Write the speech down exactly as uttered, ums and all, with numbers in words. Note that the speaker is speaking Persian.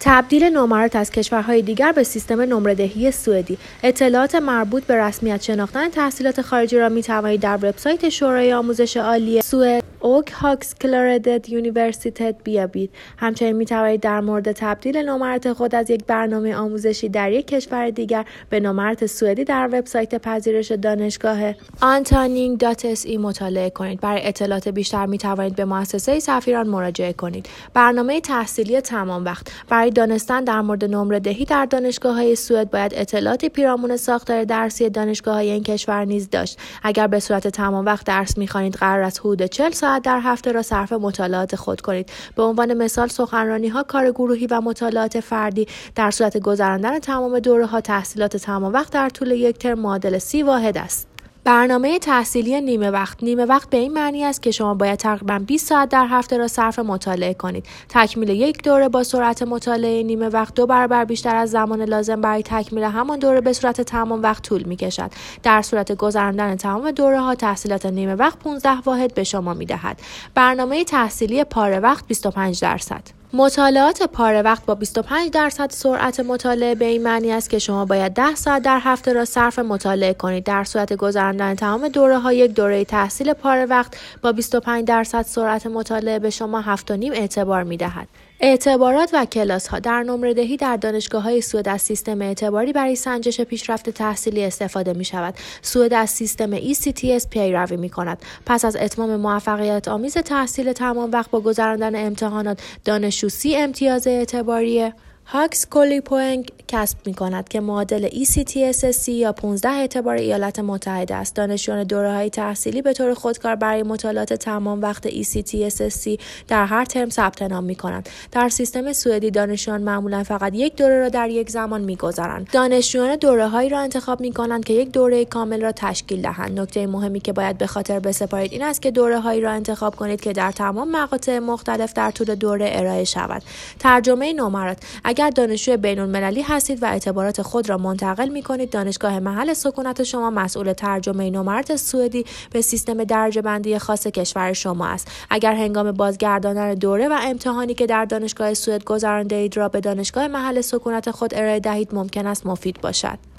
تبدیل نمرات از کشورهای دیگر به سیستم نمره‌دهی سوئدی. اطلاعات مربوط به رسمیت شناختن تحصیلات خارجی را می‌توانید در وبسایت شورای آموزش عالی سوئد اوک هاگسکلرید یونیورسیتت بیابید. همچنین می‌توانید در مورد تبدیل نمرات خود از یک برنامه آموزشی در یک کشور دیگر به نمرات سوئدی در وبسایت پذیرش دانشگاه آنتانینگ دات اس ای مطالعه کنید. برای اطلاعات بیشتر می‌توانید به مؤسسه سفیران مراجعه کنید. برنامه تحصیلی تمام وقت. برای دانستن در مورد نمره‌دهی در دانشگاه‌های سوئد باید اطلاعاتی پیرامون ساختار درسی دانشگاه‌های این کشور نیز داشت. اگر به صورت تمام وقت درس می‌خوانید قرار است حدود چهل ساعت در هفته را صرف مطالعات خود کنید. به عنوان مثال سخنرانی‌ها، کار گروهی و مطالعات فردی. در صورت گذراندن تمام دوره‌ها تحصیلات تمام وقت در طول یک ترم معادل سی واحد است. برنامه تحصیلی نیمه وقت. نیمه وقت به این معنی است که شما باید تقریباً بیست ساعت در هفته را صرف مطالعه کنید. تکمیل یک دوره با سرعت مطالعه نیمه وقت دو برابر بیشتر از زمان لازم برای تکمیل همان دوره به صورت تمام وقت طول می‌کشد. در صورت گذراندن تمام دوره‌ها تحصیلات نیمه وقت پانزده واحد به شما می‌دهد. برنامه تحصیلی پاره وقت بیست و پنج درصد. مطالعات پاره وقت با بیست و پنج درصد سرعت مطالعه به این معنی است که شما باید ده ساعت در هفته را صرف مطالعه کنید. در صورت گذراندن تمام دوره‌ها یک دوره تحصیل پاره وقت با بیست و پنج درصد سرعت مطالعه به شما هفت و نیم اعتبار می‌دهد. اعتبارات و کلاس‌ها. در نمره‌دهی در دانشگاه‌های سوئد از سیستم اعتباری برای سنجش پیشرفت تحصیلی استفاده می‌شود. سوئد از سیستم ای سی تی اس پیروی می‌کند. پس از اتمام موفقیت آمیز تحصیل تمام وقت با گذراندن امتحانات، دانشجو سی امتیاز اعتباری هاگسکولیپوینگ کسب می‌کند که معادل ای سی تی اس سی یا پانزده اعتبار ایالات متحده است. دانشجویان دوره‌های تحصیلی به طور خودکار برای مطالعات تمام وقت ای سی تی اس سی در هر ترم ثبت نام می‌کنند. در سیستم سوئدی دانشجویان معمولاً فقط یک دوره را در یک زمان می‌گذرانند. دانشجویان دوره‌هایی را انتخاب می‌کنند که یک دوره کامل را تشکیل دهند. نکته مهمی که باید به خاطر بسپارید این است که دوره‌هایی را انتخاب کنید که در تمام مقاطع مختلف در طول دوره ارائه شود. ترجمه نمرات. اگر دانشجوی بین‌المللی هستید و اعتبارات خود را منتقل می‌کنید، دانشگاه محل سکونت شما مسئول ترجمه نمرات سوئدی به سیستم درجه‌بندی خاص کشور شما است. اگر هنگام بازگرداندن دوره و امتحانی که در دانشگاه سوئد گذرانده‌اید را به دانشگاه محل سکونت خود ارائه دهید، ممکن است مفید باشد.